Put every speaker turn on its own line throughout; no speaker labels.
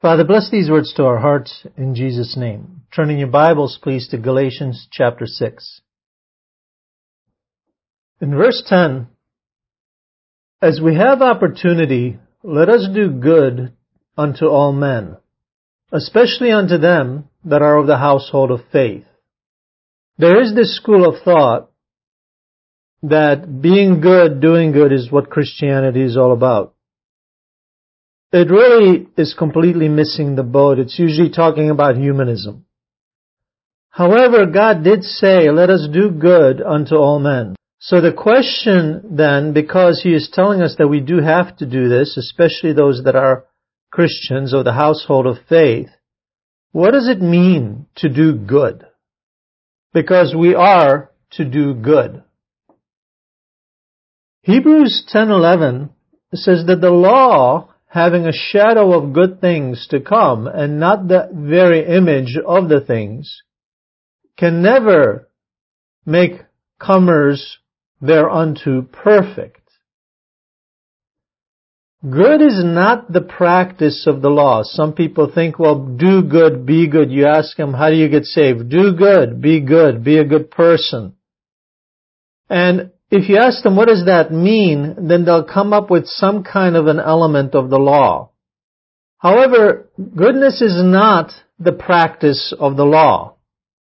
Father, bless these words to our hearts in Jesus' name. Turning your Bibles, please, to Galatians chapter 6. In verse 10, as we have opportunity, let us do good unto all men, especially unto them that are of the household of faith. There is this school of thought that being good, doing good is what Christianity is all about. It really is completely missing the boat. It's usually talking about humanism. However, God did say, let us do good unto all men. So the question then, because He is telling us that we do have to do this, especially those that are Christians or the household of faith, what does it mean to do good? Because we are to do good. Hebrews 10:11 says that the law, having a shadow of good things to come, and not the very image of the things, can never make comers thereunto perfect. Good is not the practice of the law. Some people think, well, do good, be good. You ask them, how do you get saved? Do good, be a good person. And if you ask them, what does that mean? Then they'll come up with some kind of an element of the law. However, goodness is not the practice of the law,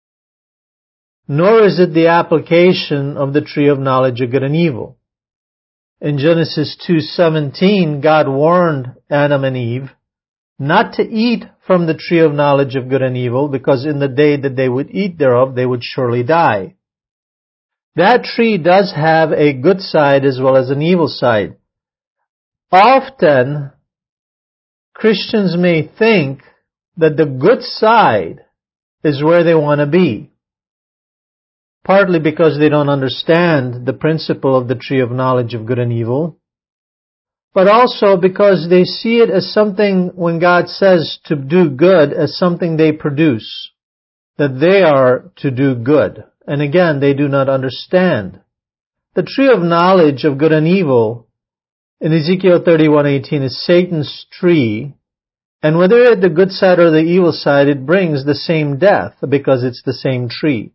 nor is it the application of the tree of knowledge of good and evil. In Genesis 2:17, God warned Adam and Eve not to eat from the tree of knowledge of good and evil, because in the day that they would eat thereof, they would surely die. That tree does have a good side as well as an evil side. Often, Christians may think that the good side is where they want to be. Partly because they don't understand the principle of the tree of knowledge of good and evil, but also because they see it as something, when God says to do good, as something they produce, that they are to do good. And again, they do not understand. The tree of knowledge of good and evil in Ezekiel 31:18 is Satan's tree, and whether you're at the good side or the evil side, it brings the same death because it's the same tree.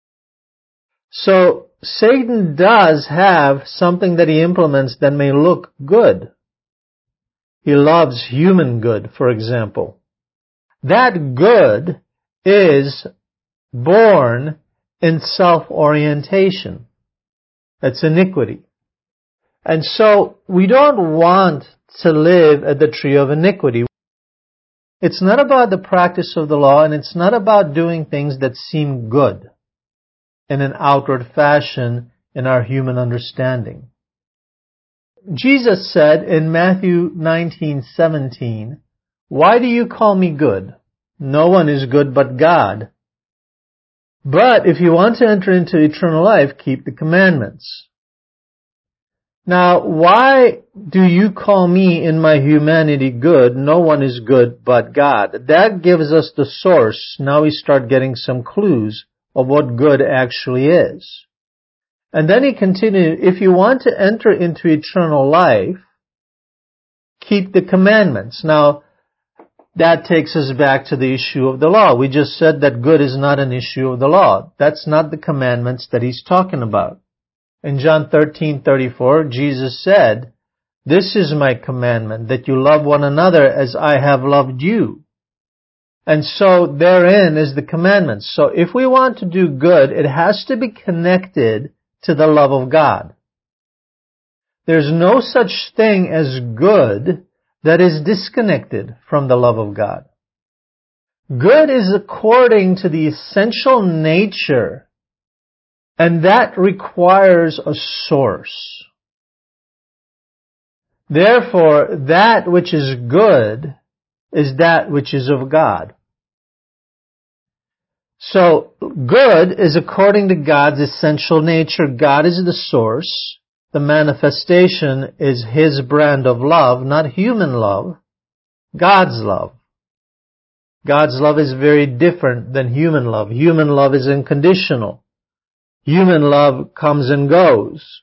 So Satan does have something that he implements that may look good. He loves human good, for example. That good is born in self-orientation. That's iniquity. And so we don't want to live at the tree of iniquity. It's not about the practice of the law, and it's not about doing things that seem good in an outward fashion in our human understanding. Jesus said in Matthew 19:17, "Why do you call me good? No one is good but God. But if you want to enter into eternal life, keep the commandments." Now, why do you call me in my humanity good? No one is good but God. That gives us the source. Now we start getting some clues of what good actually is. And then he continued, if you want to enter into eternal life, keep the commandments. Now, that takes us back to the issue of the law. We just said that good is not an issue of the law. That's not the commandments that he's talking about. In John 13:34, Jesus said, "This is my commandment, that you love one another as I have loved you." And so therein is the commandment. So if we want to do good, it has to be connected to the love of God. There's no such thing as good that is disconnected from the love of God. Good is according to the essential nature, and that requires a source. Therefore, that which is good is that which is of God. So, good is according to God's essential nature. God is the source. The manifestation is His brand of love, not human love, God's love. God's love is very different than human love. Human love is unconditional. Human love comes and goes.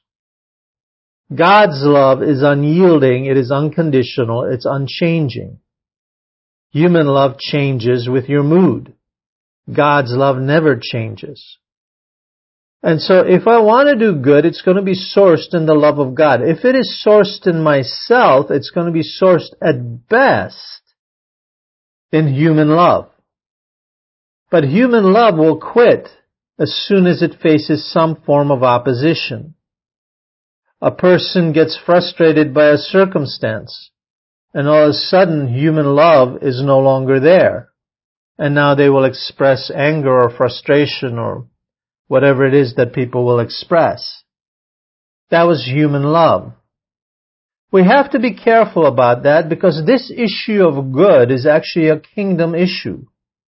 God's love is unyielding, it is unconditional, it's unchanging. Human love changes with your mood. God's love never changes. And so if I want to do good, it's going to be sourced in the love of God. If it is sourced in myself, it's going to be sourced at best in human love. But human love will quit as soon as it faces some form of opposition. A person gets frustrated by a circumstance, and all of a sudden human love is no longer there. And now they will express anger or frustration or whatever it is that people will express. That was human love. We have to be careful about that because this issue of good is actually a kingdom issue.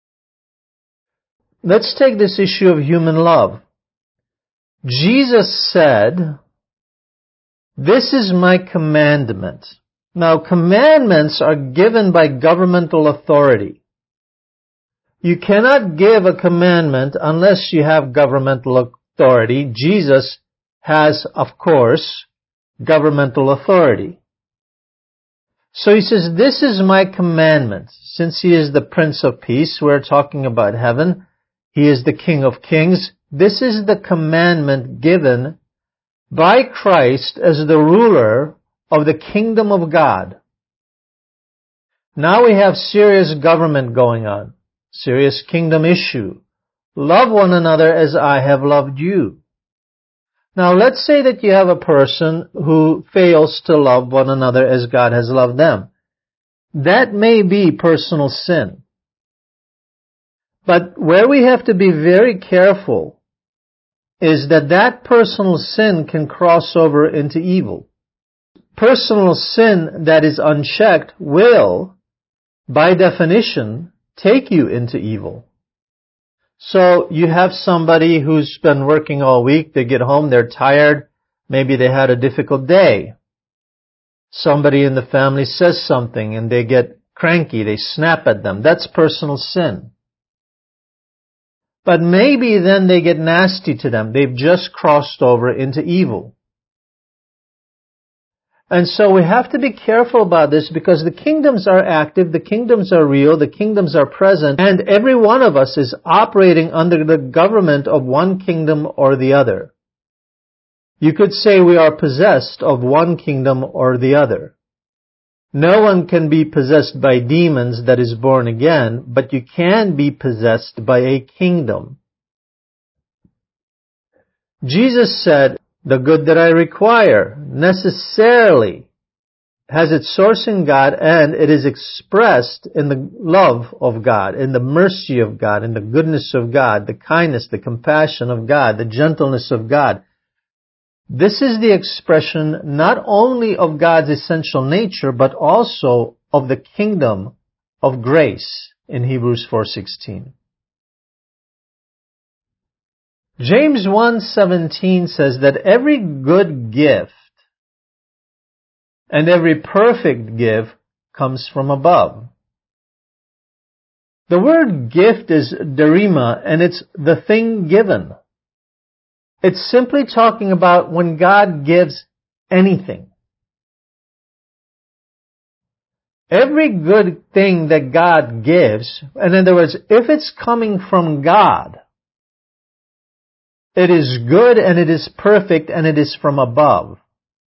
Let's take this issue of human love. Jesus said, "This is my commandment." Now, commandments are given by governmental authority. You cannot give a commandment unless you have governmental authority. Jesus has, of course, governmental authority. So he says, "This is my commandment." Since he is the Prince of Peace, we're talking about heaven. He is the King of Kings. This is the commandment given by Christ as the ruler of the kingdom of God. Now we have serious government going on, serious kingdom issue. Love one another as I have loved you. Now let's say that you have a person who fails to love one another as God has loved them. That may be personal sin. But where we have to be very careful is that that personal sin can cross over into evil. Personal sin that is unchecked will, by definition, take you into evil. So you have somebody who's been working all week, they get home, they're tired, maybe they had a difficult day. Somebody in the family says something and they get cranky, they snap at them. That's personal sin. But maybe then they get nasty to them. They've just crossed over into evil. And so we have to be careful about this because the kingdoms are active, the kingdoms are real, the kingdoms are present, and every one of us is operating under the government of one kingdom or the other. You could say we are possessed of one kingdom or the other. No one can be possessed by demons that is born again, but you can be possessed by a kingdom. Jesus said, "The good that I require necessarily has its source in God, and it is expressed in the love of God, in the mercy of God, in the goodness of God, the kindness, the compassion of God, the gentleness of God." This is the expression not only of God's essential nature, but also of the kingdom of grace in Hebrews 4:16. James 1:17 says that every good gift and every perfect gift comes from above. The word gift is derima, and it's the thing given. It's simply talking about when God gives anything. Every good thing that God gives, in other words, if it's coming from God, it is good and it is perfect and it is from above.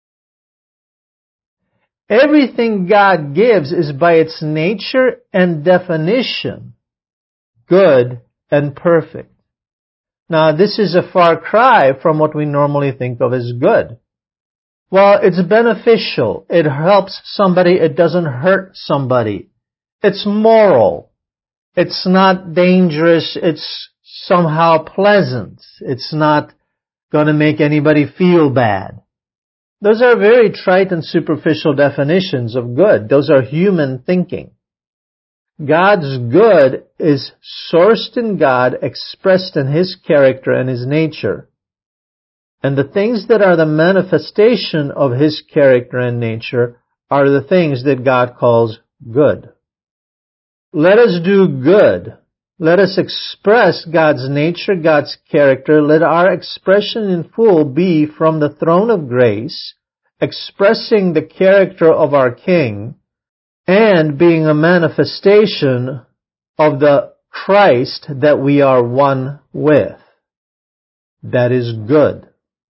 Everything God gives is by its nature and definition good and perfect. Now, this is a far cry from what we normally think of as good. Well, it's beneficial. It helps somebody. It doesn't hurt somebody. It's moral. It's not dangerous. It's somehow pleasant. It's not going to make anybody feel bad. Those are very trite and superficial definitions of good. Those are human thinking. God's good is sourced in God, expressed in His character and His nature. And the things that are the manifestation of His character and nature are the things that God calls good. Let us do good. Let us express God's nature, God's character. Let our expression in full be from the throne of grace, expressing the character of our King, and being a manifestation of the Christ that we are one with. That is good.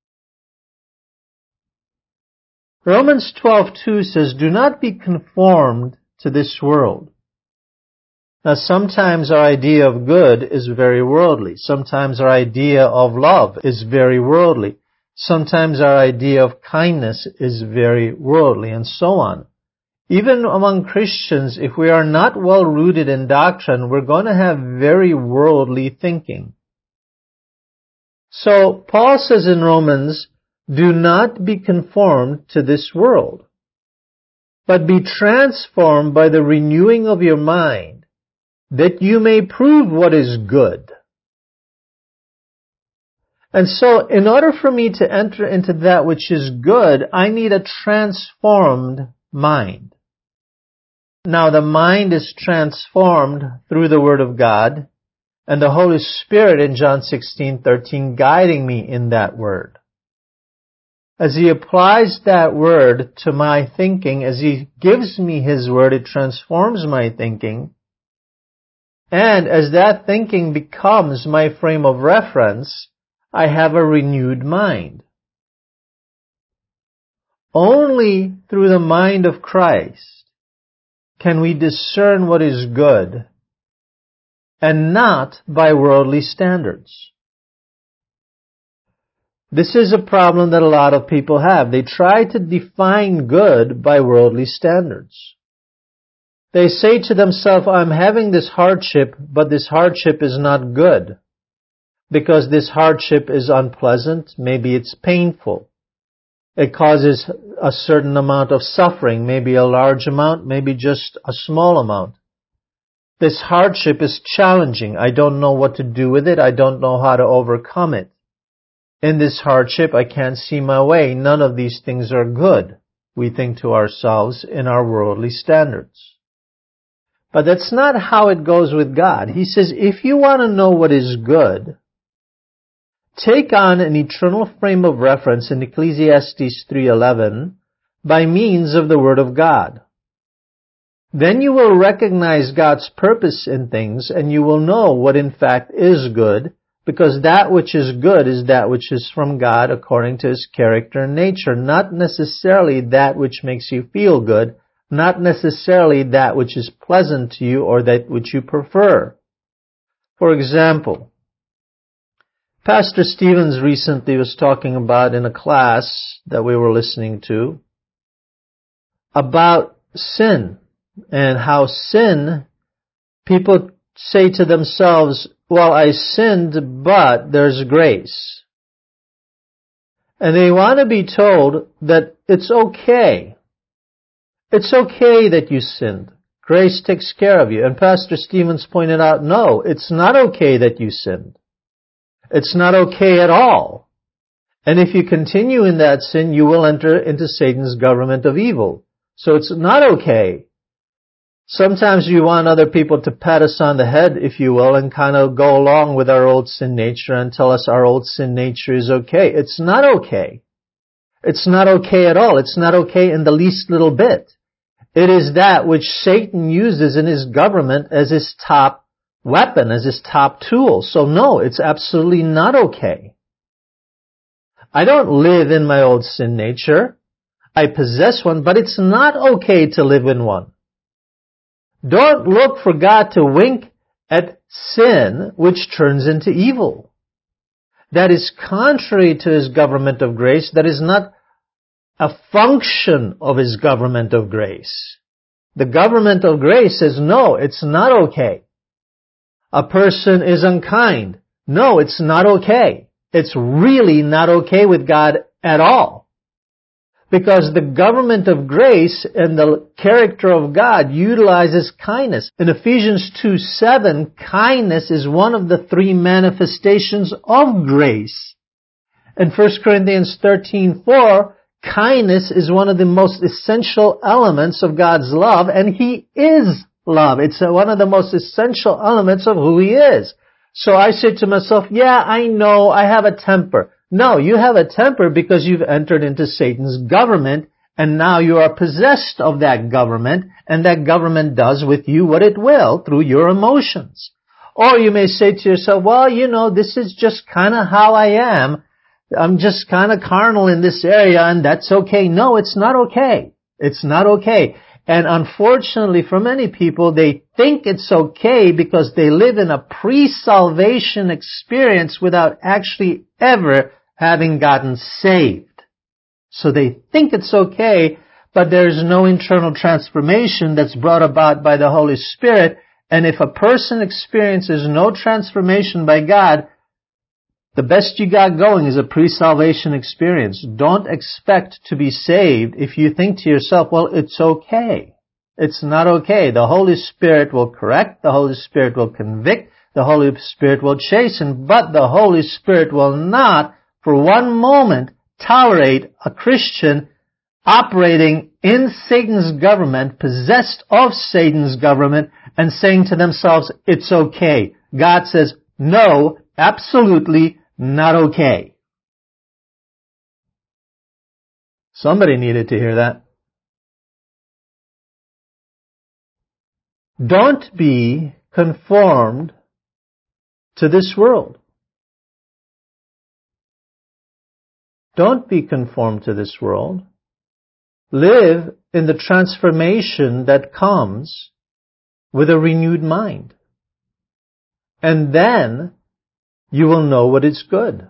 Romans 12:2 says, "Do not be conformed to this world." Now, sometimes our idea of good is very worldly. Sometimes our idea of love is very worldly. Sometimes our idea of kindness is very worldly, and so on. Even among Christians, if we are not well rooted in doctrine, we're going to have very worldly thinking. So, Paul says in Romans, "Do not be conformed to this world, but be transformed by the renewing of your mind, that you may prove what is good." And so, in order for me to enter into that which is good, I need a transformed mind. Now, the mind is transformed through the Word of God, and the Holy Spirit in John 16:13 guiding me in that Word. As He applies that Word to my thinking, as He gives me His Word, it transforms my thinking. And as that thinking becomes my frame of reference, I have a renewed mind. Only through the mind of Christ can we discern what is good, and not by worldly standards. This is a problem that a lot of people have. They try to define good by worldly standards. They say to themselves, "I'm having this hardship, but this hardship is not good. Because this hardship is unpleasant, maybe it's painful. It causes a certain amount of suffering, maybe a large amount, maybe just a small amount. This hardship is challenging. I don't know what to do with it. I don't know how to overcome it. In this hardship, I can't see my way. None of these things are good," we think to ourselves in our worldly standards. But that's not how it goes with God. He says, if you want to know what is good, take on an eternal frame of reference in Ecclesiastes 3:11 by means of the Word of God. Then you will recognize God's purpose in things, and you will know what in fact is good, because that which is good is that which is from God according to His character and nature, not necessarily that which makes you feel good, not necessarily that which is pleasant to you or that which you prefer. For example, Pastor Stevens recently was talking about in a class that we were listening to about sin and how sin, people say to themselves, "Well, I sinned, but there's grace." And they want to be told that it's okay. It's okay that you sinned. Grace takes care of you. And Pastor Stevens pointed out, no, it's not okay that you sinned. It's not okay at all. And if you continue in that sin, you will enter into Satan's government of evil. So it's not okay. Sometimes we want other people to pat us on the head, if you will, and kind of go along with our old sin nature and tell us our old sin nature is okay. It's not okay. It's not okay at all. It's not okay in the least little bit. It is that which Satan uses in his government as his top weapon, as his top tool. So no, it's absolutely not okay. I don't live in my old sin nature. I possess one, but it's not okay to live in one. Don't look for God to wink at sin, which turns into evil. That is contrary to His government of grace. That is not a function of His government of grace. The government of grace says, no, it's not okay. A person is unkind. No, it's not okay. It's really not okay with God at all. Because the government of grace and the character of God utilizes kindness. In Ephesians 2:7, kindness is one of the three manifestations of grace. In 1 Corinthians 13:4, kindness is one of the most essential elements of God's love, and He is love. It's one of the most essential elements of who He is. So I say to myself, yeah, I know I have a temper. No, you have a temper because you've entered into Satan's government and now you are possessed of that government, and that government does with you what it will through your emotions. Or you may say to yourself, well, this is just kind of how I am. I'm just kind of carnal in this area, and that's okay. No, it's not okay. It's not okay. And unfortunately for many people, they think it's okay because they live in a pre-salvation experience without actually ever having gotten saved. So they think it's okay, but there's no internal transformation that's brought about by the Holy Spirit. And if a person experiences no transformation by God, the best you got going is a pre-salvation experience. Don't expect to be saved if you think to yourself, well, it's okay. It's not okay. The Holy Spirit will correct. The Holy Spirit will convict. The Holy Spirit will chasten. But the Holy Spirit will not, for one moment, tolerate a Christian operating in Satan's government, possessed of Satan's government, and saying to themselves, it's okay. God says, no, absolutely not okay. Somebody needed to hear that. Don't be conformed to this world. Don't be conformed to this world. Live in the transformation that comes with a renewed mind. And then you will know what is good.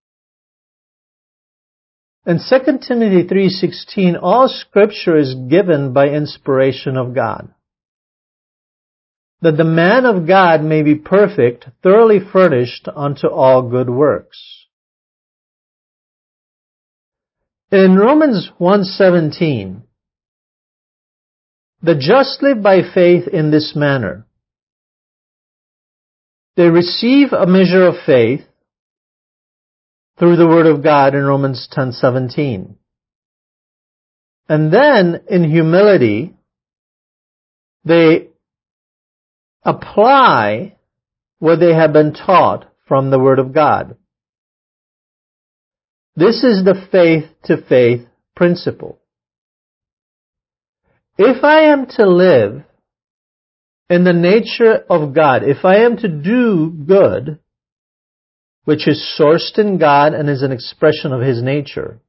In 2 Timothy 3:16, all Scripture is given by inspiration of God, that the man of God may be perfect, thoroughly furnished unto all good works. In Romans 1:17, the just live by faith in this manner. They receive a measure of faith through the Word of God in Romans 10:17. And then, in humility, they apply what they have been taught from the Word of God. This is the faith-to-faith principle. If I am to live in the nature of God, if I am to do good, which is sourced in God and is an expression of His nature,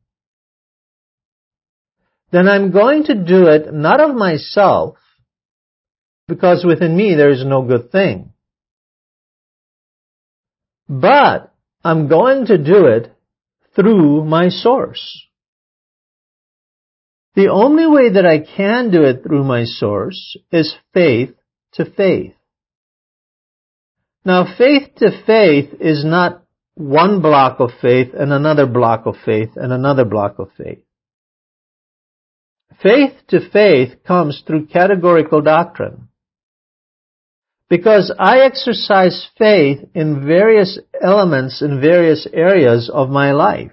then I'm going to do it not of myself, because within me there is no good thing, but I'm going to do it through my source. The only way that I can do it through my source is faith to faith. Now, faith to faith is not one block of faith and another block of faith and another block of faith. Faith to faith comes through categorical doctrine. Because I exercise faith in various elements, in various areas of my life.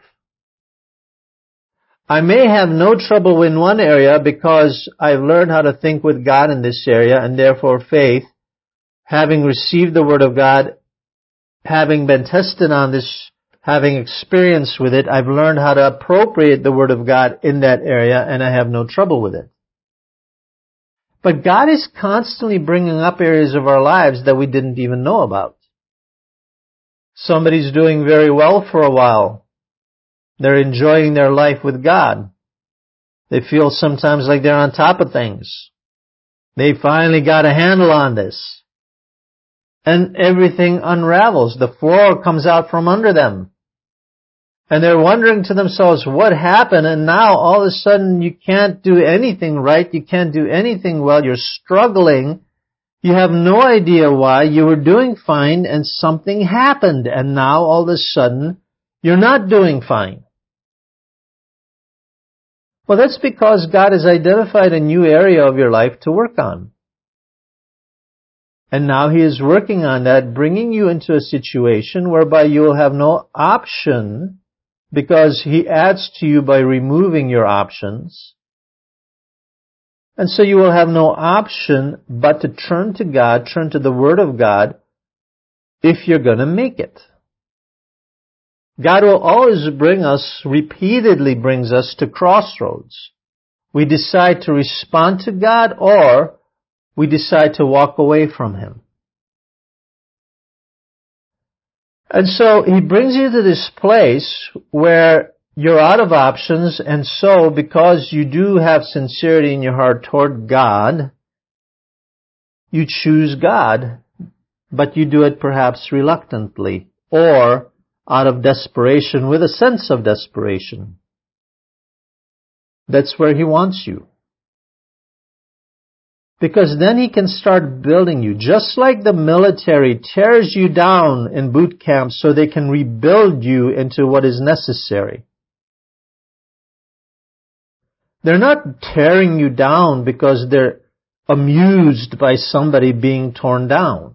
I may have no trouble in one area because I've learned how to think with God in this area, and therefore faith, having received the Word of God, having been tested on this, having experience with it, I've learned how to appropriate the Word of God in that area, and I have no trouble with it. But God is constantly bringing up areas of our lives that we didn't even know about. Somebody's doing very well for a while. They're enjoying their life with God. They feel sometimes like they're on top of things. They finally got a handle on this. And everything unravels. The floor comes out from under them. And they're wondering to themselves, what happened? And now all of a sudden you can't do anything right. You can't do anything well. You're struggling. You have no idea why. You were doing fine and something happened. And now all of a sudden you're not doing fine. Well, that's because God has identified a new area of your life to work on. And now He is working on that, bringing you into a situation whereby you will have no option, because He adds to you by removing your options. And so you will have no option but to turn to God, turn to the Word of God, if you're going to make it. God will always repeatedly brings us to crossroads. We decide to respond to God, or we decide to walk away from Him. And so He brings you to this place where you're out of options, and so because you do have sincerity in your heart toward God, you choose God, but you do it perhaps reluctantly, or out of desperation, with a sense of desperation. That's where He wants you. Because then He can start building you. Just like the military tears you down in boot camp so they can rebuild you into what is necessary. They're not tearing you down because they're amused by somebody being torn down.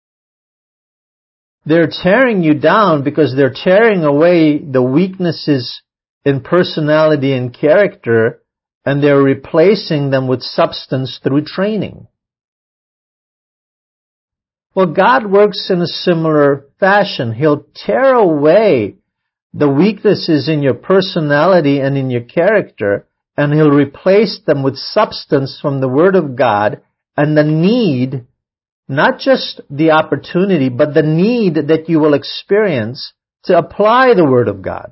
They're tearing you down because they're tearing away the weaknesses in personality and character, and they're replacing them with substance through training. Well, God works in a similar fashion. He'll tear away the weaknesses in your personality and in your character, and He'll replace them with substance from the Word of God and the need, not just the opportunity, but the need that you will experience to apply the Word of God.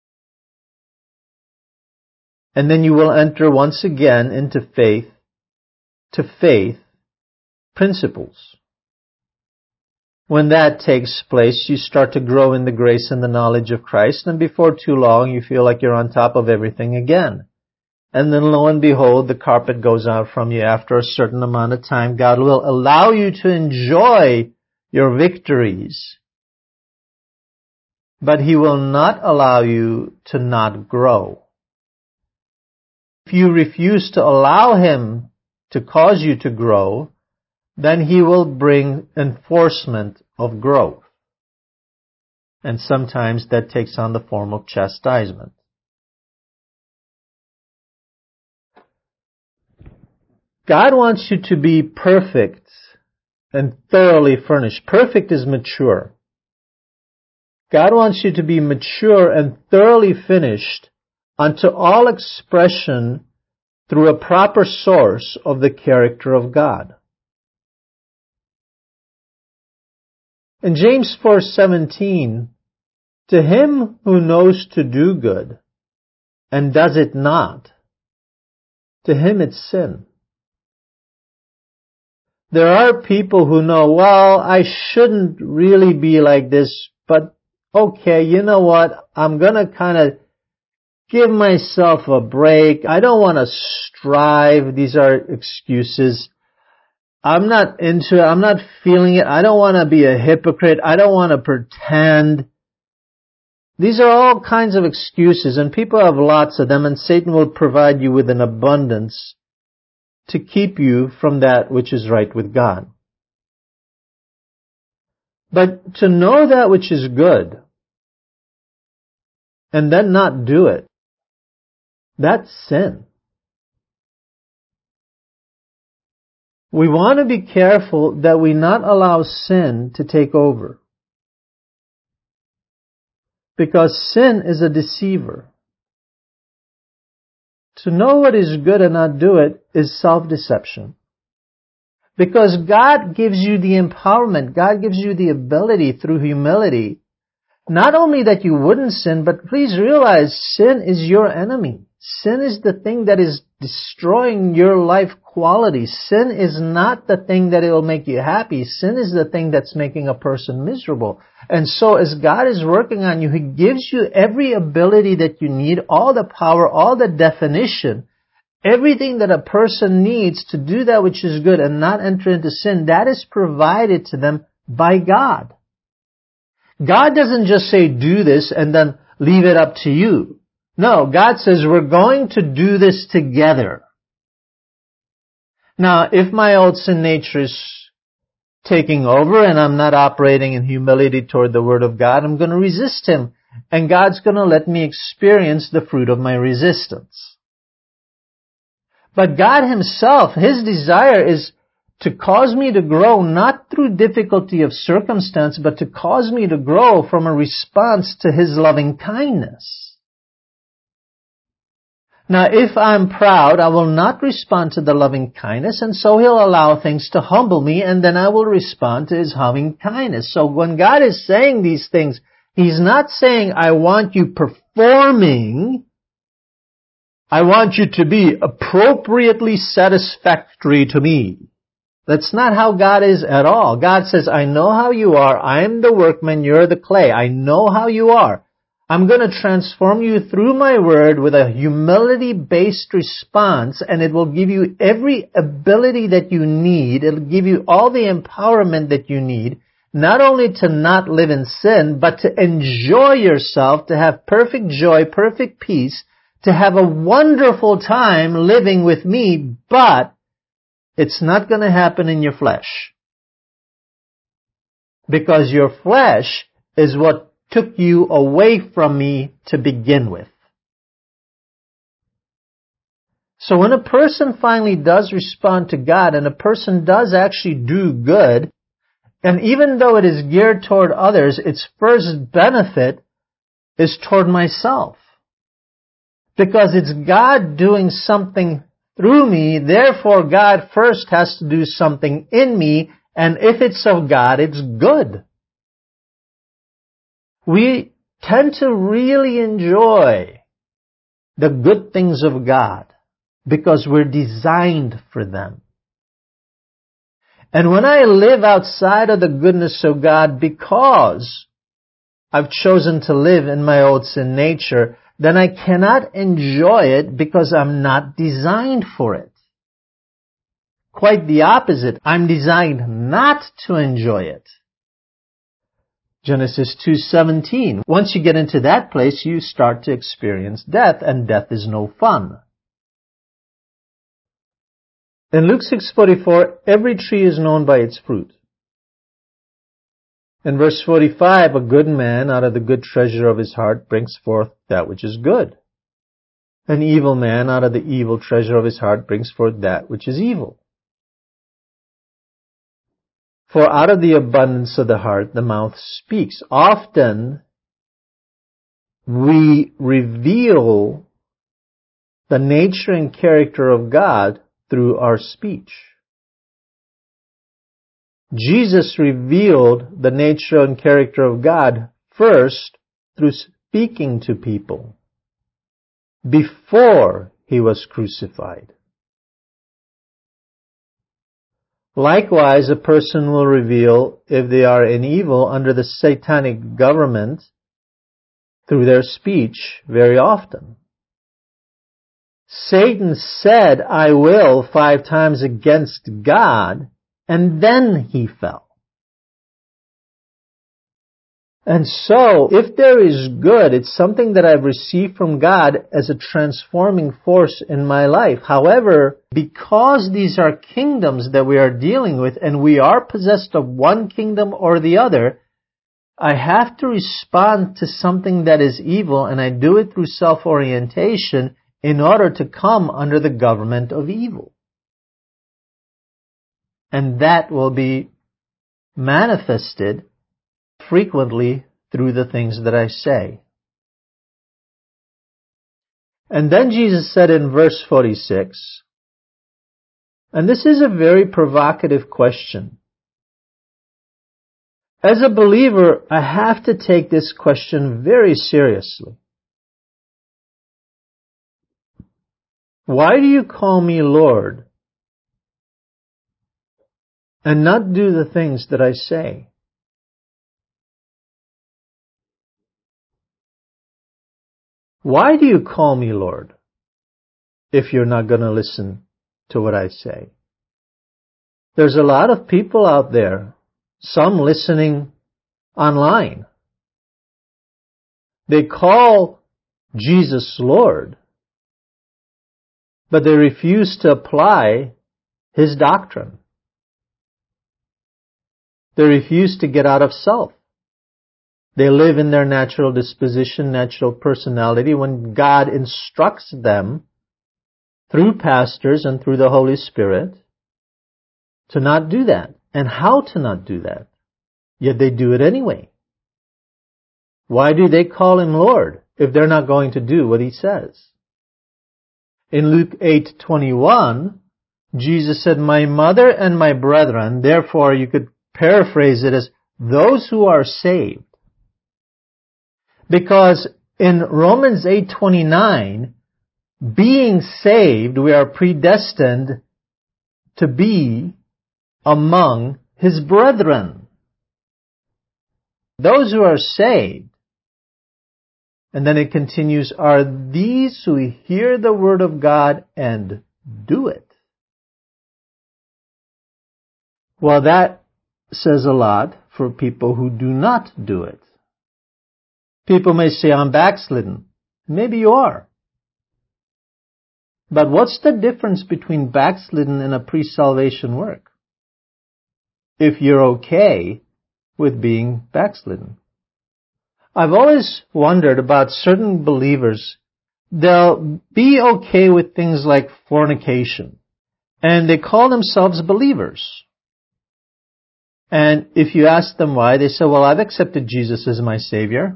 And then you will enter once again into faith to faith principles. When that takes place, you start to grow in the grace and the knowledge of Christ, and before too long you feel like you're on top of everything again. And then lo and behold, the carpet goes out from you after a certain amount of time. God will allow you to enjoy your victories, but He will not allow you to not grow. If you refuse to allow Him to cause you to grow, then He will bring enforcement of growth. And sometimes that takes on the form of chastisement. God wants you to be perfect and thoroughly furnished. Perfect is mature. God wants you to be mature and thoroughly finished unto all expression through a proper source of the character of God. In James 4:17, to him who knows to do good and does it not, to him it's sin. There are people who know, well, I shouldn't really be like this, but okay, you know what? I'm going to kind of give myself a break. I don't want to strive. These are excuses. I'm not into it. I'm not feeling it. I don't want to be a hypocrite. I don't want to pretend. These are all kinds of excuses, and people have lots of them, and Satan will provide you with an abundance to keep you from that which is right with God. But to know that which is good and then not do it, that's sin. We want to be careful that we not allow sin to take over. Because sin is a deceiver. To know what is good and not do it is self-deception. Because God gives you the empowerment, God gives you the ability through humility, not only that you wouldn't sin, but please realize sin is your enemy. Sin is the thing that is destroying your life quality. Sin is not the thing that will make you happy. Sin is the thing that's making a person miserable. And so as God is working on you, He gives you every ability that you need, all the power, all the definition, everything that a person needs to do that which is good and not enter into sin. That is provided to them by God. God doesn't just say do this and then leave it up to you. No, God says we're going to do this together. Now, if my old sin nature is taking over and I'm not operating in humility toward the Word of God, I'm going to resist Him. And God's going to let me experience the fruit of my resistance. But God Himself, His desire is to cause me to grow not through difficulty of circumstance, but to cause me to grow from a response to His loving kindness. Now, if I'm proud, I will not respond to the loving kindness, and so He'll allow things to humble me, and then I will respond to His loving kindness. So when God is saying these things, He's not saying, I want you performing. I want you to be appropriately satisfactory to me. That's not how God is at all. God says, I know how you are. I am the workman. You're the clay. I know how you are. I'm going to transform you through my word with a humility-based response, and it will give you every ability that you need. It'll give you all the empowerment that you need, not only to not live in sin, but to enjoy yourself, to have perfect joy, perfect peace, to have a wonderful time living with me, but it's not going to happen in your flesh. Because your flesh is what took you away from me to begin with. So when a person finally does respond to God, and a person does actually do good, and even though it is geared toward others, its first benefit is toward myself. Because it's God doing something through me, therefore God first has to do something in me, and if it's of God, it's good. We tend to really enjoy the good things of God because we're designed for them. And when I live outside of the goodness of God because I've chosen to live in my old sin nature, then I cannot enjoy it because I'm not designed for it. Quite the opposite. I'm designed not to enjoy it. Genesis 2:17. Once you get into that place, you start to experience death, and death is no fun. In Luke 6:44, every tree is known by its fruit. In verse 45, a good man out of the good treasure of his heart brings forth that which is good. An evil man out of the evil treasure of his heart brings forth that which is evil. For out of the abundance of the heart, the mouth speaks. Often, we reveal the nature and character of God through our speech. Jesus revealed the nature and character of God first through speaking to people before He was crucified. Likewise, a person will reveal if they are in evil under the satanic government through their speech very often. Satan said, I will 5 times against God, and then he fell. And so, if there is good, it's something that I've received from God as a transforming force in my life. However, because these are kingdoms that we are dealing with, and we are possessed of one kingdom or the other, I have to respond to something that is evil, and I do it through self-orientation in order to come under the government of evil. And that will be manifested frequently through the things that I say. And then Jesus said in verse 46, and this is a very provocative question. As a believer, I have to take this question very seriously. Why do you call me Lord and not do the things that I say? Why do you call me Lord if you're not going to listen to what I say? There's a lot of people out there, some listening online. They call Jesus Lord, but they refuse to apply His doctrine. They refuse to get out of self. They live in their natural disposition, natural personality, when God instructs them through pastors and through the Holy Spirit to not do that, and how to not do that. Yet they do it anyway. Why do they call Him Lord if they're not going to do what He says? In Luke 8:21, Jesus said, "My mother and my brethren," therefore you could paraphrase it as those who are saved. Because in Romans 8:29, being saved, we are predestined to be among His brethren. Those who are saved. And then it continues, are these who hear the word of God and do it. Well, that says a lot for people who do not do it. People may say, I'm backslidden. Maybe you are. But what's the difference between backslidden and a pre-salvation work? If you're okay with being backslidden. I've always wondered about certain believers. They'll be okay with things like fornication, and they call themselves believers. And if you ask them why, they say, well, I've accepted Jesus as my Savior.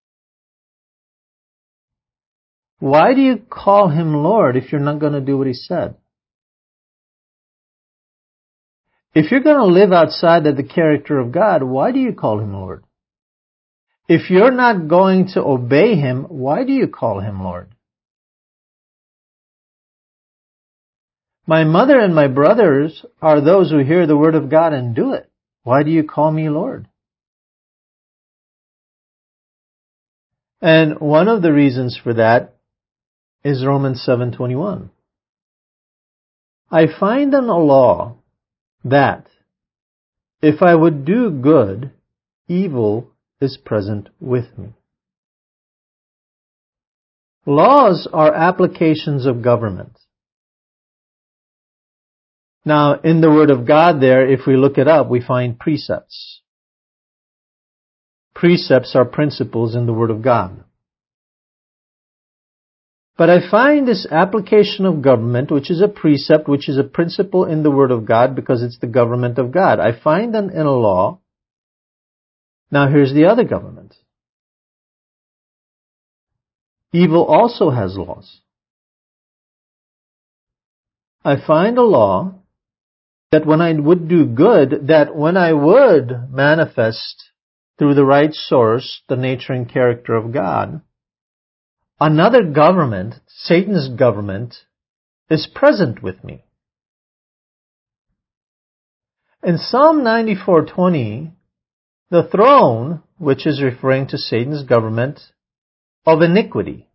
Why do you call Him Lord if you're not going to do what He said? If you're going to live outside of the character of God, why do you call Him Lord? If you're not going to obey Him, why do you call Him Lord? My mother and my brothers are those who hear the word of God and do it. Why do you call me Lord? And one of the reasons for that is Romans 7:21. I find in a law that if I would do good, evil is present with me. Laws are applications of government. Now, in the Word of God there, if we look it up, we find precepts. Precepts are principles in the Word of God. But I find this application of government, which is a precept, which is a principle in the Word of God because it's the government of God. I find them in a law. Now here's the other government. Evil also has laws. I find a law that when I would do good, that when I would manifest through the right source the nature and character of God, another government, Satan's government, is present with me. In Psalm 94:20, the throne, which is referring to Satan's government of iniquity.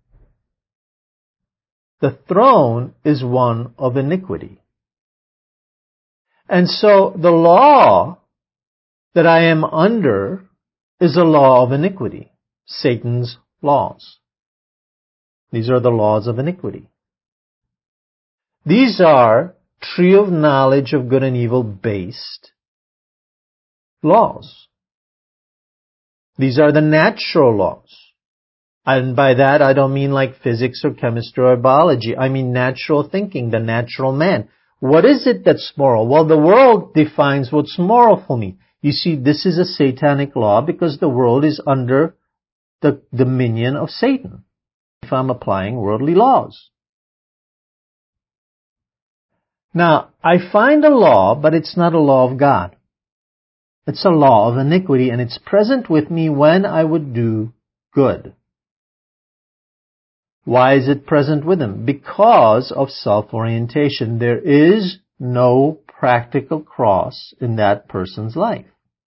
The throne is one of iniquity. And so the law that I am under is a law of iniquity, Satan's laws. These are the laws of iniquity. These are tree of knowledge of good and evil based laws. These are the natural laws. And by that I don't mean like physics or chemistry or biology. I mean natural thinking, the natural man. What is it that's moral? Well, the world defines what's moral for me. You see, this is a satanic law because the world is under the dominion of Satan. If I'm applying worldly laws. Now, I find a law, but it's not a law of God. It's a law of iniquity, and it's present with me when I would do good. Why is it present with him? Because of self-orientation. There is no practical cross in that person's life.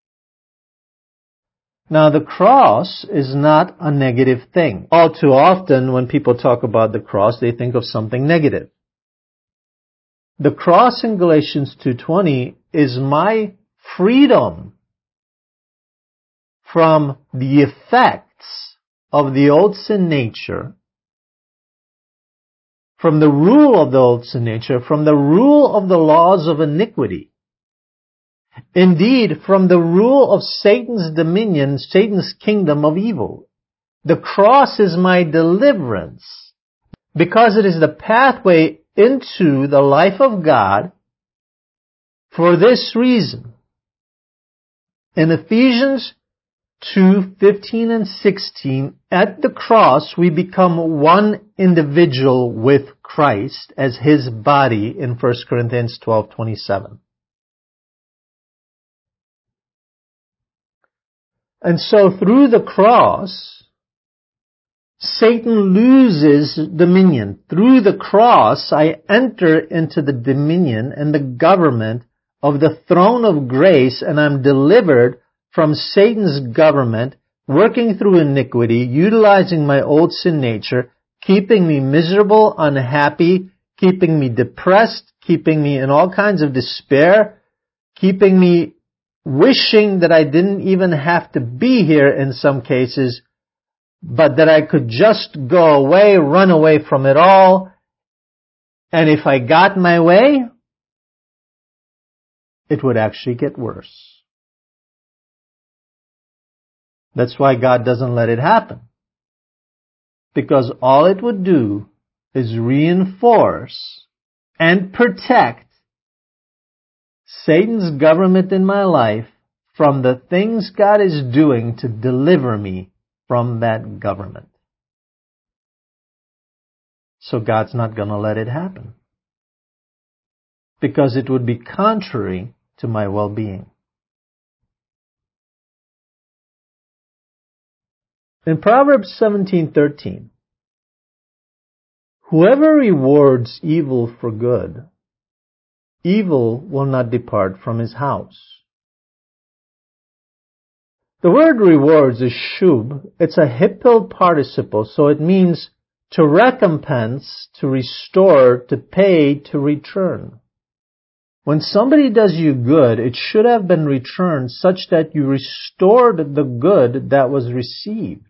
Now, the cross is not a negative thing. All too often, when people talk about the cross, they think of something negative. The cross in Galatians 2:20 is my freedom from the effects of the old sin nature, from the rule of the old sin nature, from the rule of the laws of iniquity. Indeed, from the rule of Satan's dominion, Satan's kingdom of evil. The cross is my deliverance because it is the pathway into the life of God for this reason. In Ephesians 2:15 and 16, at the cross we become one individual with Christ as his body in 1 Corinthians 12:27. And so through the cross, Satan loses dominion. Through the cross, I enter into the dominion and the government of the throne of grace, and I'm delivered from Satan's government, working through iniquity, utilizing my old sin nature, keeping me miserable, unhappy, keeping me depressed, keeping me in all kinds of despair, keeping me wishing that I didn't even have to be here in some cases, but that I could just go away, run away from it all. And if I got my way, it would actually get worse. That's why God doesn't let it happen. Because all it would do is reinforce and protect Satan's government in my life from the things God is doing to deliver me from that government. So God's not going to let it happen. Because it would be contrary to my well-being. In Proverbs 17:13, whoever rewards evil for good, evil will not depart from his house. The word rewards is shub. It's a hipil participle, so it means to recompense, to restore, to pay, to return. When somebody does you good, it should have been returned such that you restored the good that was received.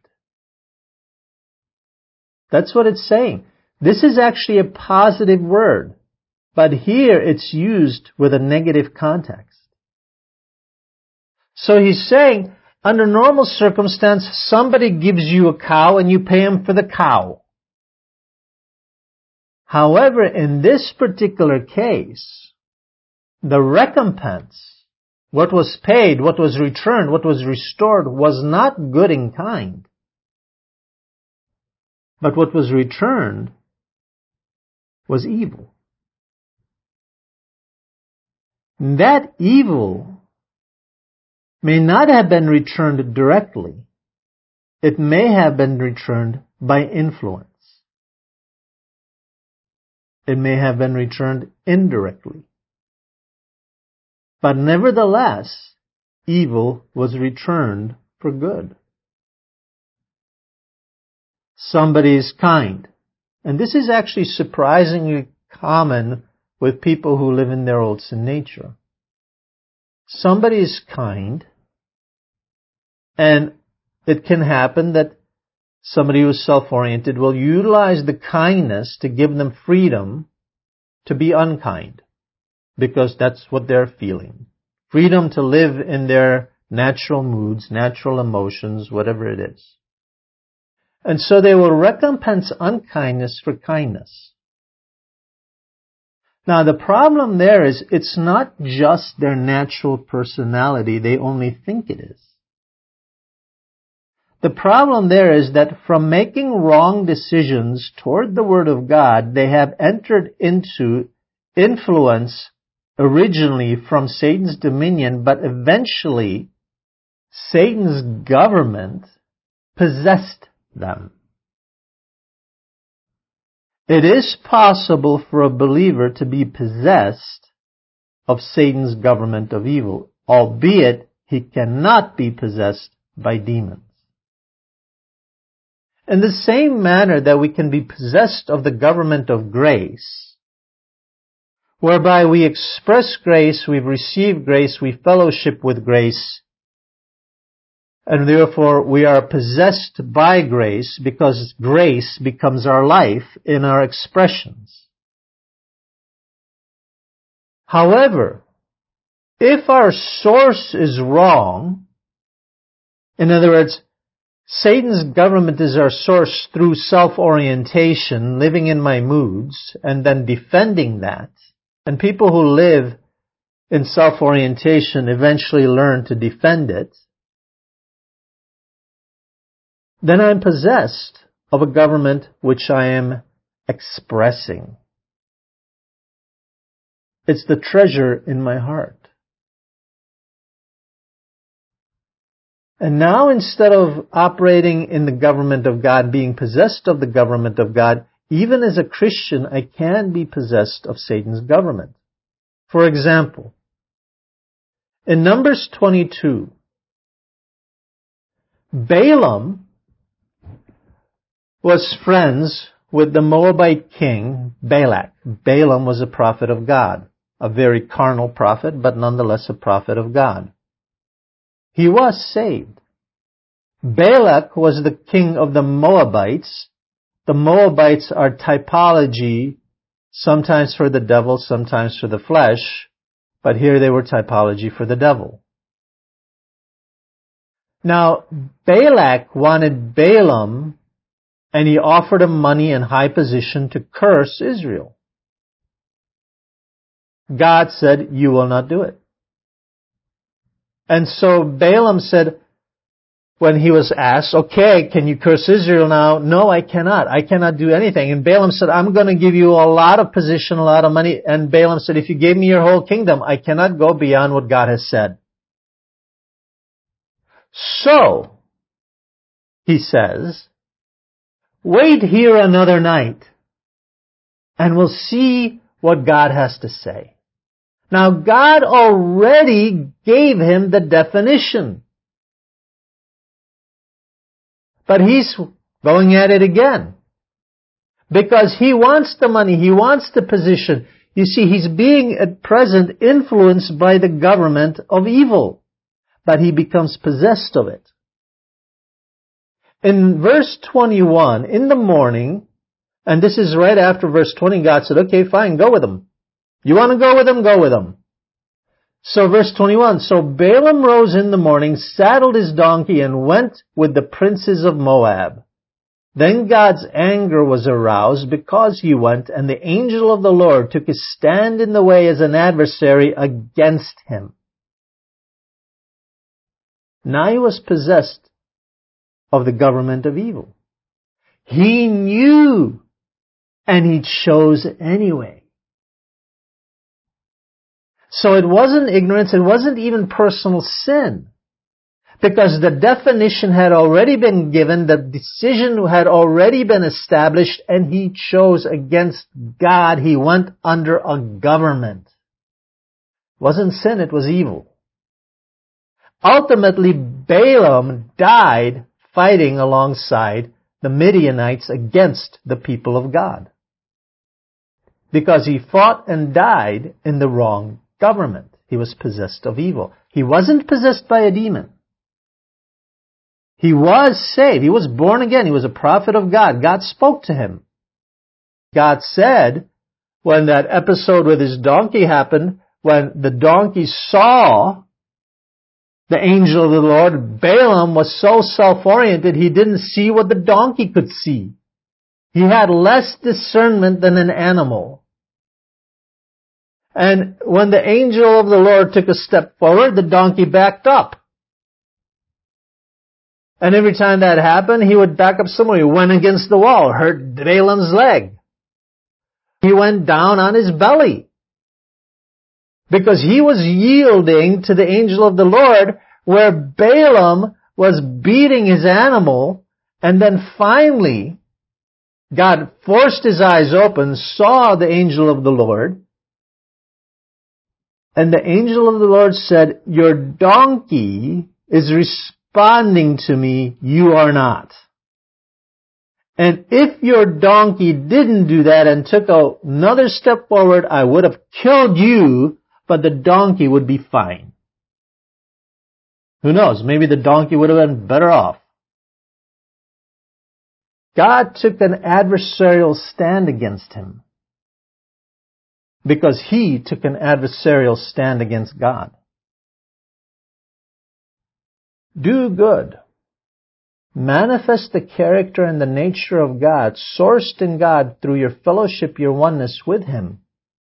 That's what it's saying. This is actually a positive word, but here it's used with a negative context. So he's saying, under normal circumstance, somebody gives you a cow and you pay him for the cow. However, in this particular case, the recompense, what was paid, what was returned, what was restored, was not good and kind. But what was returned was evil. That evil may not have been returned directly. It may have been returned by influence. It may have been returned indirectly. But nevertheless, evil was returned for good. Somebody is kind. And this is actually surprisingly common with people who live in their old sin nature. Somebody is kind, and it can happen that somebody who is self-oriented will utilize the kindness to give them freedom to be unkind, because that's what they're feeling. Freedom to live in their natural moods, natural emotions, whatever it is. And so they will recompense unkindness for kindness. Now the problem there is it's not just their natural personality, they only think it is. The problem there is that from making wrong decisions toward the Word of God, they have entered into influence originally from Satan's dominion, but eventually Satan's government possessed them. It is possible for a believer to be possessed of Satan's government of evil, albeit he cannot be possessed by demons. In the same manner that we can be possessed of the government of grace, whereby we express grace, we've received grace, we fellowship with grace, and therefore we are possessed by grace because grace becomes our life in our expressions. However, if our source is wrong, in other words, Satan's government is our source through self-orientation, living in my moods, and then defending that, and people who live in self-orientation eventually learn to defend it, then I'm possessed of a government which I am expressing. It's the treasure in my heart. And now instead of operating in the government of God, being possessed of the government of God, even as a Christian, I can be possessed of Satan's government. For example, in Numbers 22, Balaam was friends with the Moabite king Balak. Balaam was a prophet of God, a very carnal prophet, but nonetheless a prophet of God. He was saved. Balak was the king of the Moabites. The Moabites are typology, sometimes for the devil, sometimes for the flesh, but here they were typology for the devil. Now, Balak wanted Balaam, and he offered him money and high position to curse Israel. God said, you will not do it. And so Balaam said, when he was asked, okay, can you curse Israel now? No, I cannot. I cannot do anything. And Balaam said, I'm going to give you a lot of position, a lot of money. And Balaam said, if you gave me your whole kingdom, I cannot go beyond what God has said. So, he says, wait here another night, and we'll see what God has to say. Now, God already gave him the definition. But he's going at it again. Because he wants the money, he wants the position. You see, he's being at present influenced by the government of evil. But he becomes possessed of it. In verse 21, in the morning, and this is right after verse 20, God said, okay, fine, go with them. You want to go with them? Go with them. So verse 21, so Balaam rose in the morning, saddled his donkey, and went with the princes of Moab. Then God's anger was aroused because he went, and the angel of the Lord took his stand in the way as an adversary against him. Now he was possessed of the government of evil. He knew, and he chose anyway. So it wasn't ignorance, it wasn't even personal sin. Because the definition had already been given, the decision had already been established, and he chose against God. He went under a government. It wasn't sin, it was evil. Ultimately, Balaam died fighting alongside the Midianites against the people of God. Because he fought and died in the wrong government. He was possessed of evil. He wasn't possessed by a demon. He was saved. He was born again. He was a prophet of God. God spoke to him. God said, when that episode with his donkey happened, when the donkey saw the angel of the Lord, Balaam was so self-oriented, he didn't see what the donkey could see. He had less discernment than an animal. And when the angel of the Lord took a step forward, the donkey backed up. And every time that happened, he would back up somewhere. He went against the wall, hurt Balaam's leg. He went down on his belly. Because he was yielding to the angel of the Lord, where Balaam was beating his animal, and then finally, God forced his eyes open, saw the angel of the Lord, and the angel of the Lord said, your donkey is responding to me, you are not. And if your donkey didn't do that and took another step forward, I would have killed you, but the donkey would be fine. Who knows? Maybe the donkey would have been better off. God took an adversarial stand against him because he took an adversarial stand against God. Do good. Manifest the character and the nature of God, sourced in God through your fellowship, your oneness with him.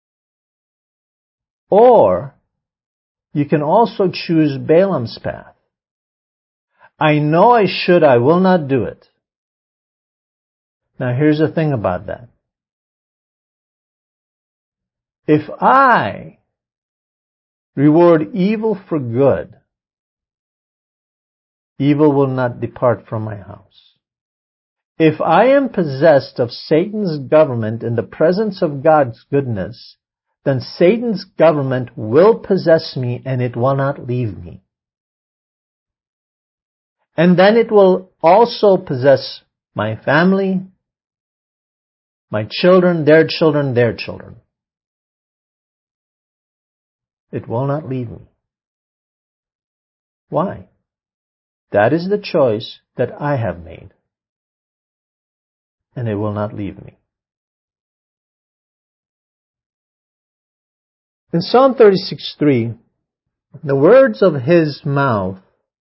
Or you can also choose Balaam's path. I know I should, I will not do it. Now here's the thing about that. if I reward evil for good, evil will not depart from my house. If I am possessed of Satan's government in the presence of God's goodness, then Satan's government will possess me and it will not leave me. And then it will also possess my family, my children, their children, their children. It will not leave me. Why? That is the choice that I have made. And it will not leave me. In Psalm 36:3, the words of his mouth,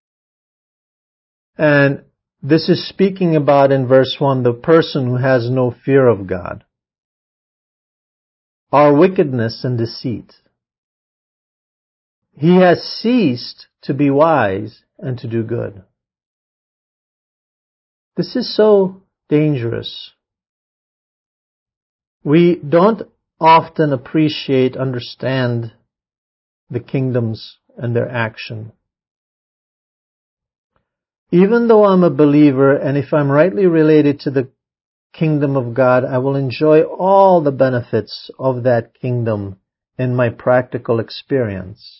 and this is speaking about in verse 1, the person who has no fear of God, are wickedness and deceit. He has ceased to be wise and to do good. This is so dangerous. We don't often appreciate, understand the kingdoms and their action. Even though I'm a believer, and if I'm rightly related to the kingdom of God, I will enjoy all the benefits of that kingdom in my practical experience.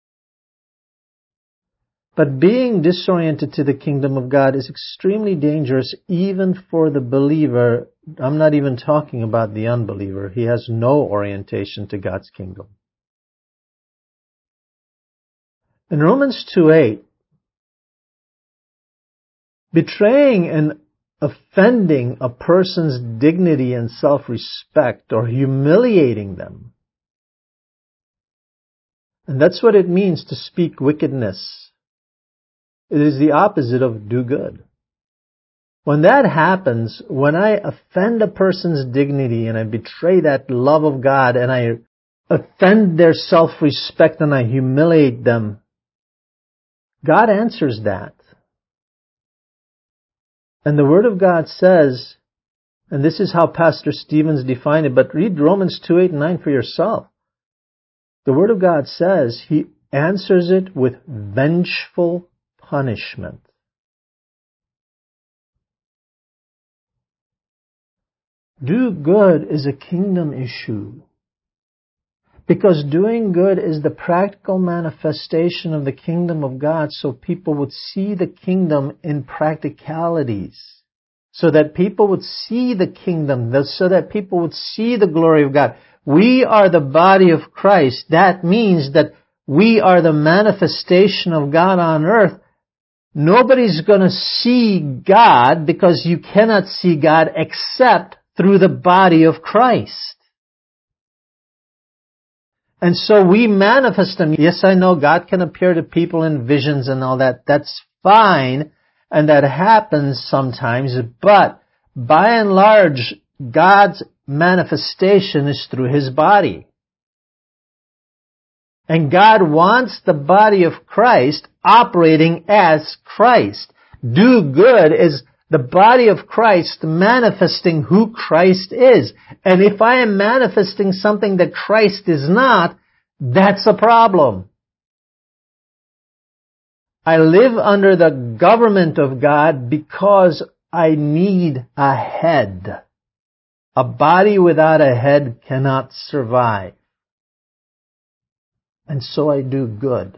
But being disoriented to the kingdom of God is extremely dangerous even for the believer. I'm not even talking about the unbeliever. He has no orientation to God's kingdom. In Romans 2:8, betraying and offending a person's dignity and self-respect or humiliating them. And that's what it means to speak wickedness. It is the opposite of do good. When that happens, when I offend a person's dignity and I betray that love of God and I offend their self-respect and I humiliate them, God answers that. And the Word of God says, and this is how Pastor Stevens defined it, but read Romans 2:8 and 9 for yourself. The Word of God says He answers it with vengeful punishment. Do good is a kingdom issue. Because doing good is the practical manifestation of the kingdom of God, so people would see the kingdom in practicalities. So that people would see the kingdom, so that people would see the glory of God. We are the body of Christ. That means that we are the manifestation of God on earth. Nobody's going to see God because you cannot see God except through the body of Christ. And so we manifest Him. Yes, I know God can appear to people in visions and all that. That's fine. And that happens sometimes. But by and large, God's manifestation is through His body. And God wants the body of Christ operating as Christ. Do good is the body of Christ manifesting who Christ is. And if I am manifesting something that Christ is not, that's a problem. I live under the government of God because I need a head. A body without a head cannot survive. And so I do good.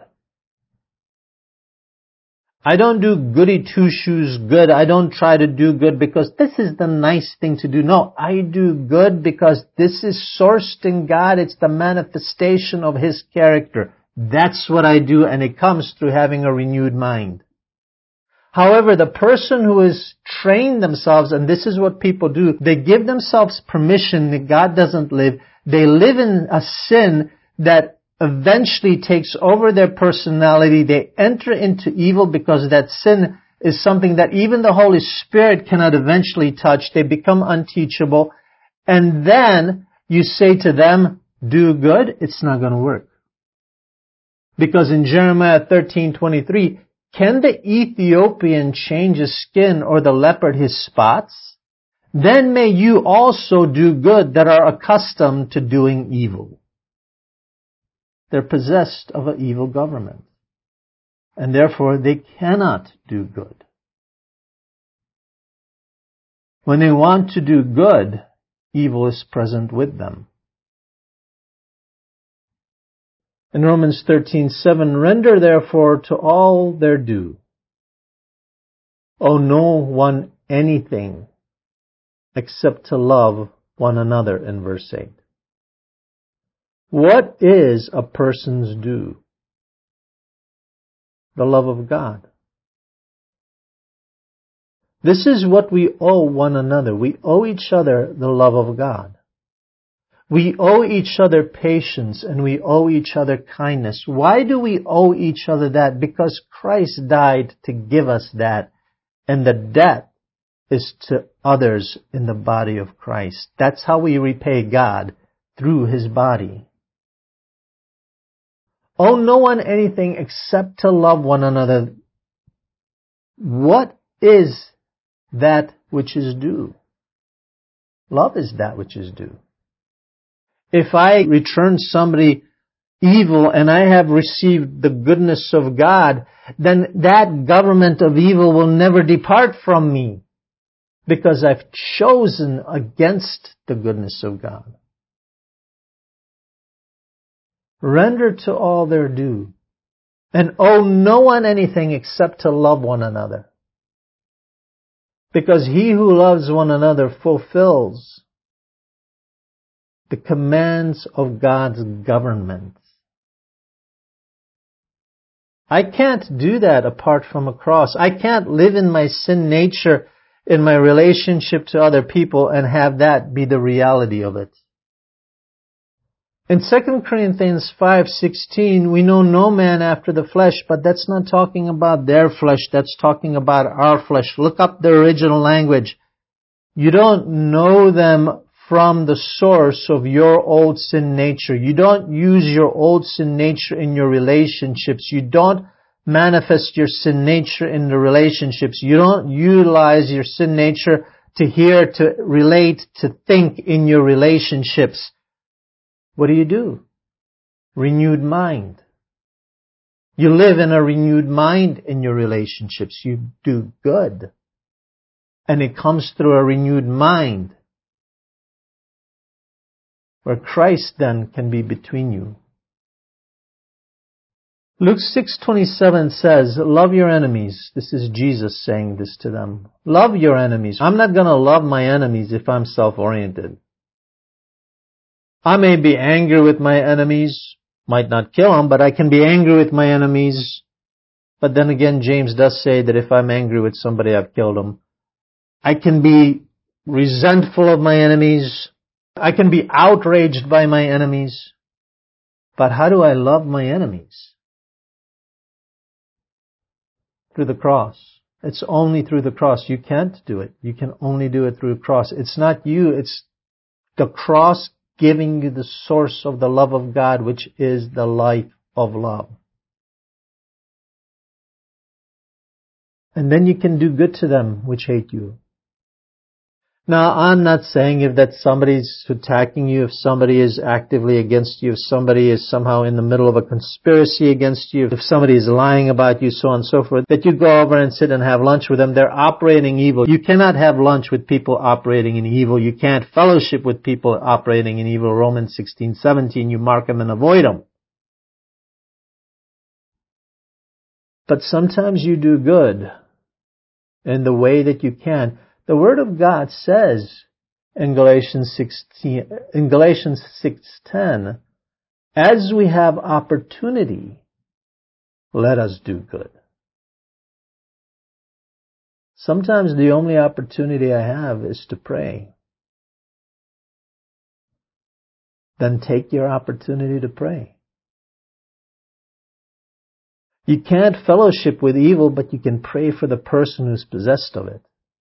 I don't do goody two-shoes good. I don't try to do good because this is the nice thing to do. No, I do good because this is sourced in God. It's the manifestation of His character. That's what I do, and it comes through having a renewed mind. However, the person who has trained themselves, and this is what people do, they give themselves permission that God doesn't live. They live in a sin that eventually takes over their personality. They enter into evil because that sin is something that even the Holy Spirit cannot eventually touch. They become unteachable. And then you say to them, do good. It's not going to work. Because in Jeremiah 13:23, can the Ethiopian change his skin or the leopard his spots? Then may you also do good that are accustomed to doing evil. They're possessed of an evil government. And therefore they cannot do good. When they want to do good, evil is present with them. In Romans 13:7, render therefore to all their due. Owe no one anything except to love one another, in verse 8. What is a person's due? The love of God. This is what we owe one another. We owe each other the love of God. We owe each other patience and we owe each other kindness. Why do we owe each other that? Because Christ died to give us that, and the debt is to others in the body of Christ. That's how we repay God, through His body. Owe no one anything except to love one another. What is that which is due? Love is that which is due. If I return somebody evil and I have received the goodness of God, then that government of evil will never depart from me, because I've chosen against the goodness of God. Render to all their due, and owe no one anything except to love one another. Because he who loves one another fulfills the commands of God's government. I can't do that apart from a cross. I can't live in my sin nature in my relationship to other people and have that be the reality of it. In 2 Corinthians 5:16, we know no man after the flesh, but that's not talking about their flesh, that's talking about our flesh. Look up the original language. You don't know them from the source of your old sin nature. You don't use your old sin nature in your relationships. You don't manifest your sin nature in the relationships. You don't utilize your sin nature to hear, to relate, to think in your relationships. What do? Renewed mind. You live in a renewed mind in your relationships. You do good. And it comes through a renewed mind, where Christ then can be between you. Luke 6:27 says, love your enemies. This is Jesus saying this to them. Love your enemies. I'm not going to love my enemies if I'm self-oriented. I may be angry with my enemies, might not kill them, but I can be angry with my enemies. But then again, James does say that if I'm angry with somebody, I've killed them. I can be resentful of my enemies. I can be outraged by my enemies. But how do I love my enemies? Through the cross. It's only through the cross. You can't do it. You can only do it through the cross. It's not you, it's the cross giving you the source of the love of God, which is the life of love. And then you can do good to them which hate you. Now, I'm not saying if that somebody's attacking you, if somebody is actively against you, if somebody is somehow in the middle of a conspiracy against you, if somebody is lying about you, so on and so forth, that you go over and sit and have lunch with them. They're operating evil. You cannot have lunch with people operating in evil. You can't fellowship with people operating in evil. Romans 16:17, you mark them and avoid them. But sometimes you do good in the way that you can. The Word of God says in Galatians 6:10, as we have opportunity, let us do good. Sometimes the only opportunity I have is to pray. Then take your opportunity to pray. You can't fellowship with evil, but you can pray for the person who's possessed of it.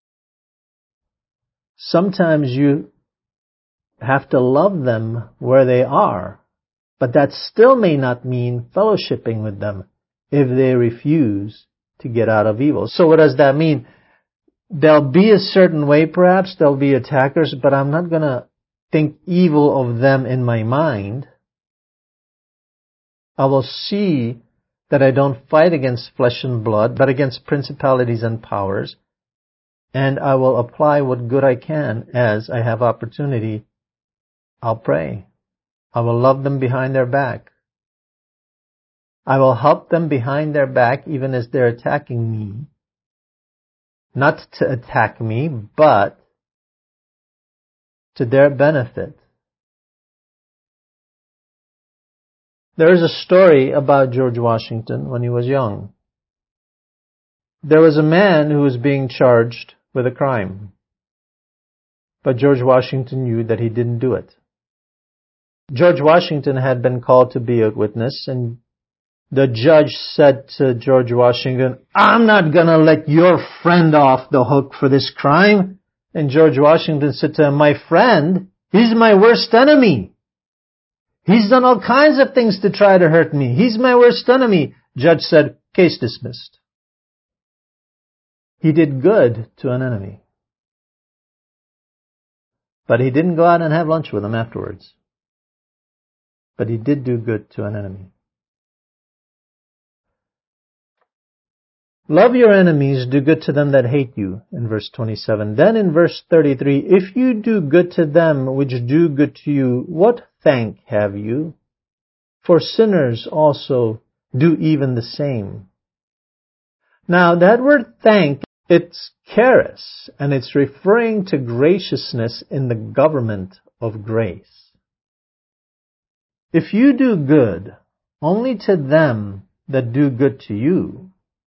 Sometimes you have to love them where they are, but that still may not mean fellowshipping with them if they refuse to get out of evil. So what does that mean? There'll be a certain way, perhaps, there'll be attackers, but I'm not going to think evil of them in my mind. I will see that I don't fight against flesh and blood, but against principalities and powers, and I will apply what good I can as I have opportunity. I'll pray. I will love them behind their back. I will help them behind their back even as they're attacking me. Not to attack me, but to their benefit. There is a story about George Washington when he was young. There was a man who was being charged with a crime. But George Washington knew that he didn't do it. George Washington had been called to be a witness, and the judge said to George Washington, "I'm not going to let your friend off the hook for this crime." And George Washington said to him, "My friend, he's my worst enemy. He's done all kinds of things to try to hurt me. He's my worst enemy." Judge said, "Case dismissed." He did good to an enemy. But he didn't go out and have lunch with him afterwards. But he did do good to an enemy. Love your enemies, do good to them that hate you, in verse 27. Then in verse 33, if you do good to them which do good to you, what thank have you? For sinners also do even the same. Now that word thank, it's charis, and it's referring to graciousness in the government of grace. If you do good only to them that do good to you,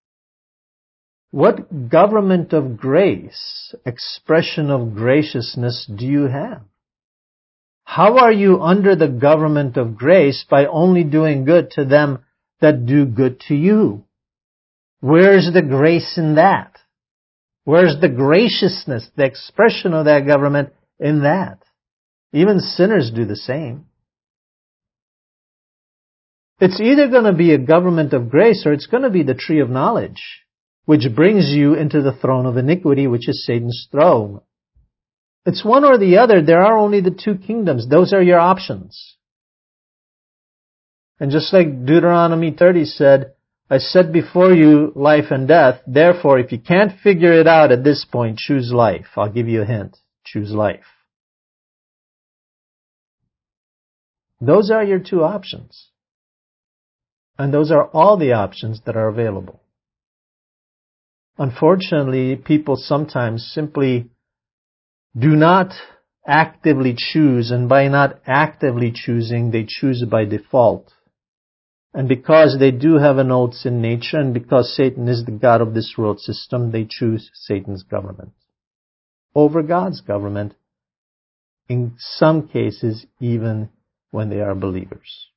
what government of grace, expression of graciousness do you have? How are you under the government of grace by only doing good to them that do good to you? Where's the grace in that? Where's the graciousness, the expression of that government in that? Even sinners do the same. It's either going to be a government of grace or it's going to be the tree of knowledge, which brings you into the throne of iniquity, which is Satan's throne. It's one or the other. There are only the two kingdoms. Those are your options. And just like Deuteronomy 30 said, I set before you life and death. Therefore, if you can't figure it out at this point, choose life. I'll give you a hint. Choose life. Those are your two options. And those are all the options that are available. Unfortunately, people sometimes simply do not actively choose, and by not actively choosing, they choose by default. And because they do have an old sin nature, and because Satan is the god of this world system, they choose Satan's government over God's government, in some cases even when they are believers.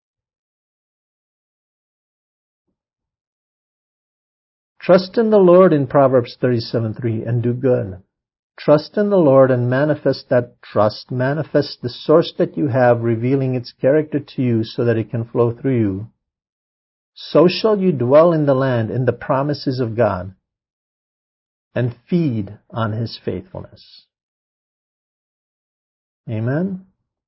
Trust in the Lord in Proverbs 37:3 and do good. Trust in the Lord and manifest that trust. Manifest the source that you have, revealing its character to you so that it can flow through you. So shall you dwell in the land in the promises of God and feed on His faithfulness. Amen?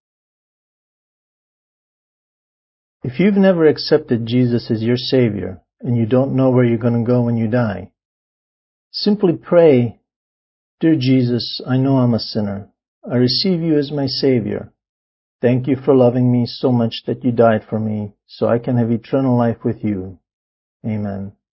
If you've never accepted Jesus as your Savior and you don't know where you're going to go when you die, simply pray, Dear Jesus, I know I'm a sinner. I receive you as my Savior. Thank you for loving me so much that you died for me so I can have eternal life with you. Amen.